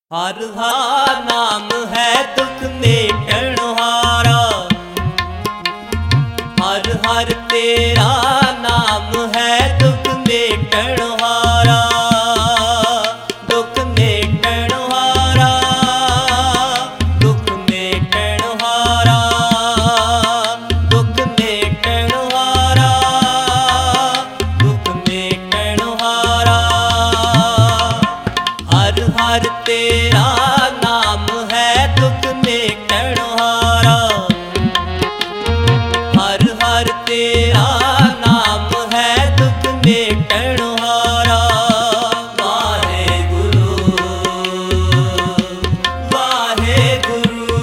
हर हर नाम है दुख मेटण हारा। हर हर तेरा नाम है दुख मेटण हारा। दुख मेटण हारा, दुख मेटण हारा, दुख मेटण हारा, दुख मेटण हारा। हर हर तेरा नाम है दुख मेटण हारा। हर हर तेरा नाम है दुख मेटण हारा। वाहे गुरु, वाहे गुरु,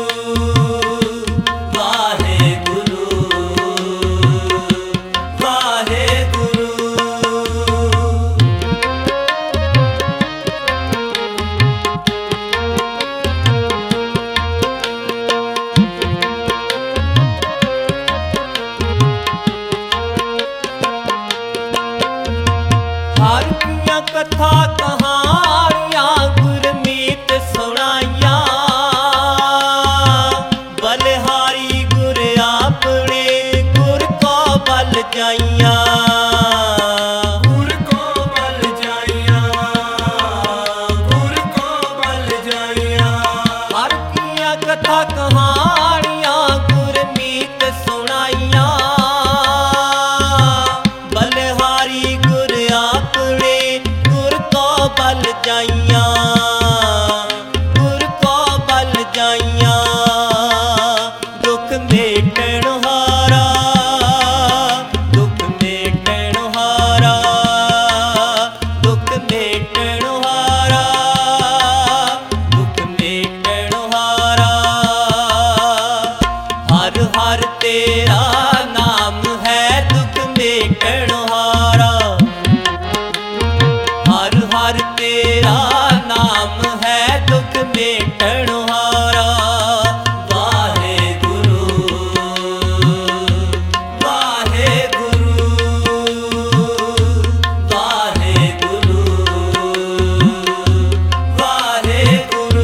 वाहे गुरु, वाहे गुरु। हर किया कथा कहानियां गुरमीत सुनाइया। बलिहारी गुर अपने गुर को बल जाइया। गुर को बल जाइया, गुर को बल जाइया। हर किया कथा कहानियां गुरमीत सुनाइया। बलिहारी गुर अपने गुर को बल जाइया। गुर को बल जाइया। दुख मेटण हारा, दुख मेटण हारा, दुख मेटण हारा, दुख मेटण हारा। हर हर तेरा नाम है दुख मेटण हारा। हर हर तेरा नाम है दुख मेटण हारा। वाहे गुरु, वाहे गुरु, वाहे गुरु, वाहे गुरु।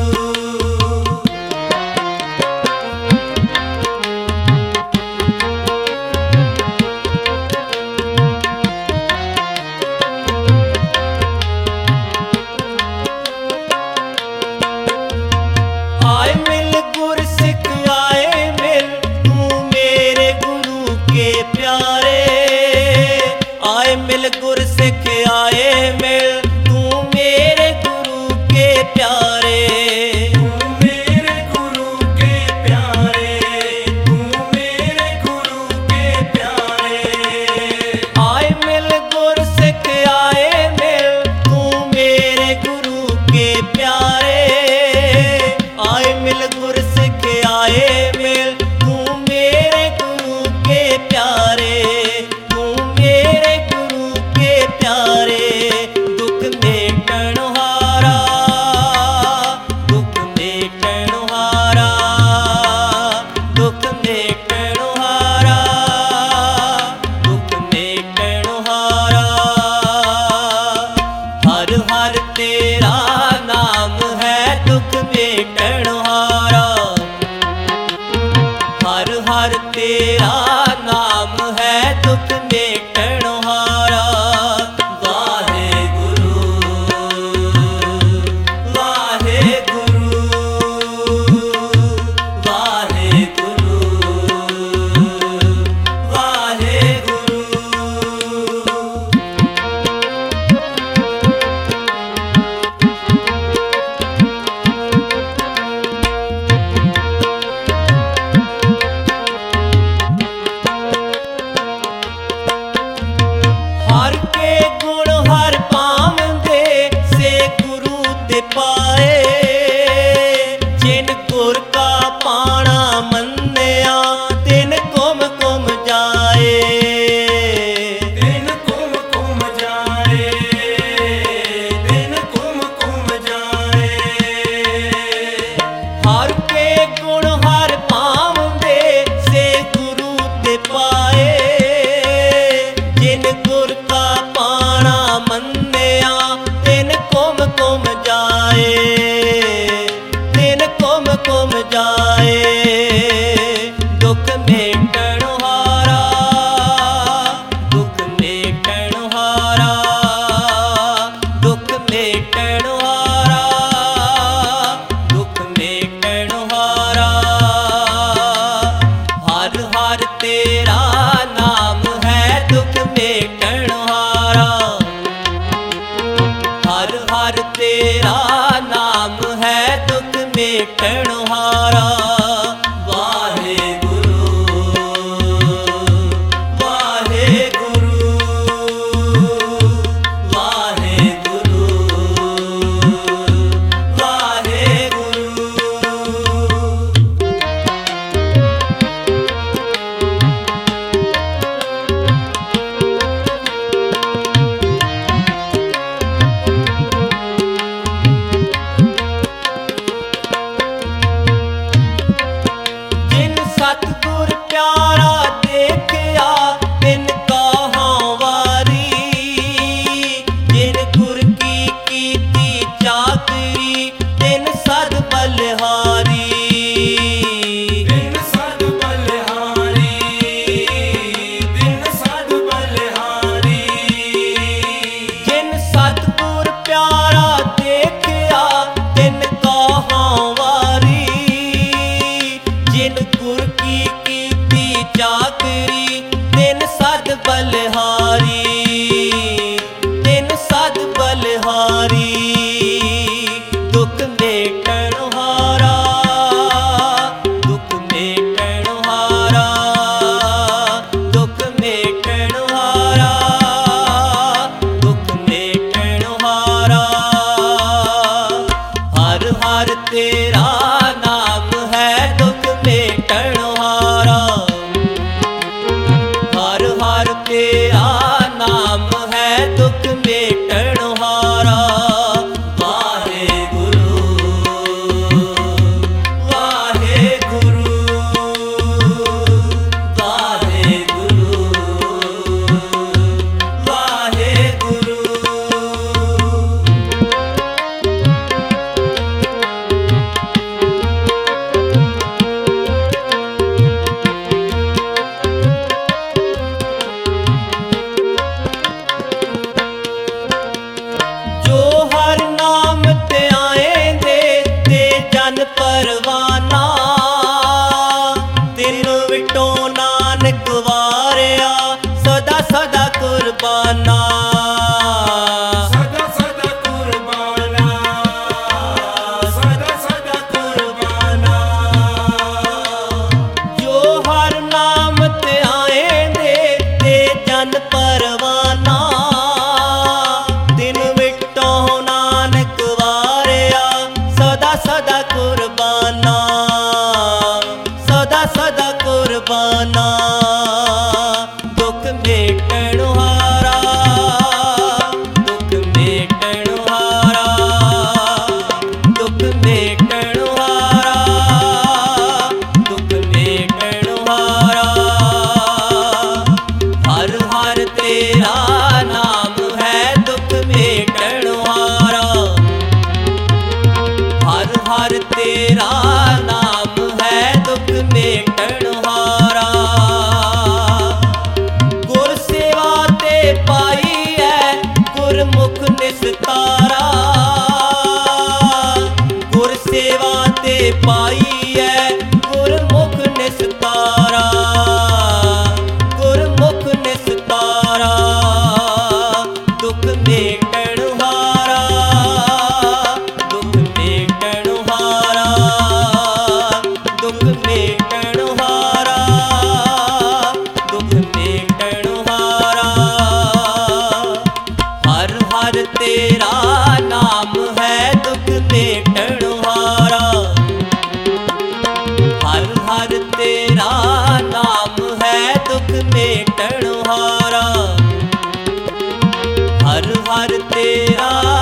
आए मिल गुर सिख आए मिल तू मेरे गुरु के प्यारे। आए मिल गुर सिख आए मिल तू मेरे गुरु के प्यारे। तू मेरे गुरु के प्यारे, तू मेरे गुरु के प्यारे। आए मिल गुर सिख आए मिल तू मेरे गुरु के प्यारे। आए मिल गुर सिख आए मिल तू मेरे गुरु के प्यारे। तू मेरे गुरु के प्यारे। दुख मेटण हारा, दुख मेटण हारा, दुख मेटण हारा, दुख मेटण हारा। हर हर तेरा नाम है दुख मेटण हारा। हर हर तेरा नाम है दुख मेटण हारा। वाहे गुरु, वाहे गुरु, वाहे गुरु, वाहे गुरु। हर के गुण हर पावंदे से गुरु ते पाए। जिन गुर का पाना मन्निया तिन कुम कुम जाए। तिन कुम कुम जाए, तिन कुम कुम जाए। हर के गुण हर पावंदे से गुरु ते पाए। जिन गुर का पाना मन्निया तिन कुम कुम जाए। हुक्म जाए। दुख मेटण हारा, दुख मेटण हारा, दुख मेटण हारा, दुख मेटण हारा। हर हर तेरा नाम है दुख मेटण हारा। हर हर तेरा नाम है दुख मेटण हारा। वाहेगुरु वाहेगुरु वाहेगुरु वाहेगुरु। जिन सतगुर प्यारा देखया तिन कहाँ वारी। जिन गुर की कीती चाकरी तिन सद बलिहारी। दिन सद बलिहारी, दिन सद बलिहारी। जिन सतगुर प्यारा देखया तिन कहाँ वारी। जिन गुर की कीती चाकरी तिन सद बलिहारी। तिन सद बलिहारी। दुख मेटण हारा, दुख मेटण हारा, दुख मेटण हारा, दुख मेटण हारा। हर हर तेरा नाम है दुख मेटण हारा। हर हर तेरा नाम है दुख मेटण हारा। वाहेगुरु वाहेगुरु वाहेगुरु वाहेगुरु। जो हर नाम ते आएंदे ते जन परवाना। तिन विटो नानक वारिया सदा सदा कुर्बाना। सदा सदा कुर्बाना, सदा सदा कुर्बाना। जो हर नाम ते आएंदे ते जन परवाना। तिन विटो नानक वारिया सदा सदा कुर्बाना। सदा सदा कुर्बाना। दुख मेटण हारा, दुख मेटण हारा, दुख मेटण हारा, दुख मेटण हारा। हर हर तेरा नाम है दुख मेटण हारा। हर हर तेरा नाम है दुख मेटण हारा। गुर सेवा ते पाई है गुरमुख निस्तारा। गुर सेवा ते पाई है गुरमुख निस्तारा। गुरमुख निस्तारा। दुख मेटण हारा, दुख मेटण हारा, दुख मेटण हारा, दुख मेटण हारा। हर हर तेरा नाम है दुख मेटण हारा। हर हर तेरा नाम है दुख मेटण हारा। हर हर तेरा